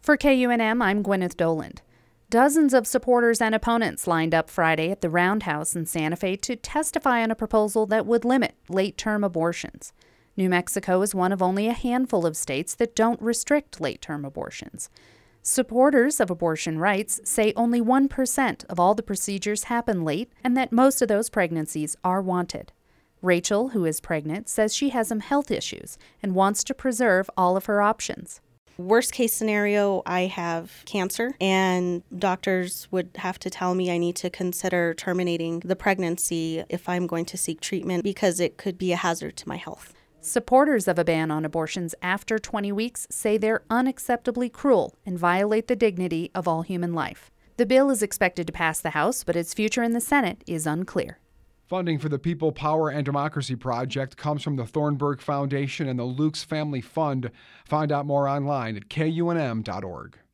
For KUNM, I'm Gwyneth Doland. Dozens of supporters and opponents lined up Friday at the Roundhouse in Santa Fe to testify on a proposal that would limit late-term abortions. New Mexico is one of only a handful of states that don't restrict late-term abortions. Supporters of abortion rights say only 1% of all the procedures happen late and that most of those pregnancies are wanted. Rachel, who is pregnant, says she has some health issues and wants to preserve all of her options. Worst case scenario, I have cancer, and doctors would have to tell me I need to consider terminating the pregnancy if I'm going to seek treatment because it could be a hazard to my health. Supporters of a ban on abortions after 20 weeks say they're unacceptably cruel and violate the dignity of all human life. The bill is expected to pass the House, but its future in the Senate is unclear. Funding for the People, Power, and Democracy Project comes from the Thornburg Foundation and the Lukes Family Fund. Find out more online at KUNM.org.